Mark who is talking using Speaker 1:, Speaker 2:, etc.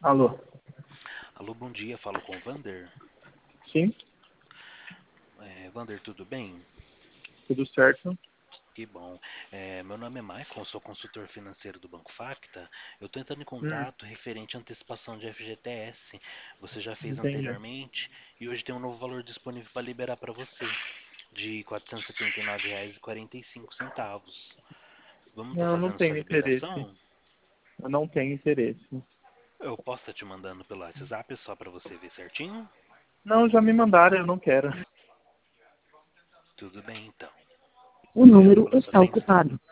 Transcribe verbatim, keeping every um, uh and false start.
Speaker 1: Alô?
Speaker 2: Alô, bom dia, falo com o Vander.
Speaker 1: Sim,
Speaker 2: É, Vander, tudo bem?
Speaker 1: tudo certo.
Speaker 2: Que bom. É, meu nome é Michael, sou consultor financeiro do Banco Facta. Eu estou entrando em
Speaker 1: Hum,
Speaker 2: contato referente à antecipação de F G T S. Você já fez
Speaker 1: entendi.
Speaker 2: anteriormente e hoje tem um novo valor disponível para liberar para você, de quatrocentos e setenta e nove reais e quarenta e cinco centavos. Vamos estar
Speaker 1: Não, eu não
Speaker 2: fazendo sua
Speaker 1: tenho interesse.
Speaker 2: liberação?
Speaker 1: Eu não tenho interesse.
Speaker 2: Eu posso estar te mandando pelo WhatsApp só para você ver certinho?
Speaker 1: Não, já me mandaram, eu não quero.
Speaker 2: Tudo bem, então.
Speaker 3: O
Speaker 2: Obrigado
Speaker 3: número
Speaker 2: pela sua
Speaker 3: está
Speaker 2: atenção.
Speaker 3: ocupado.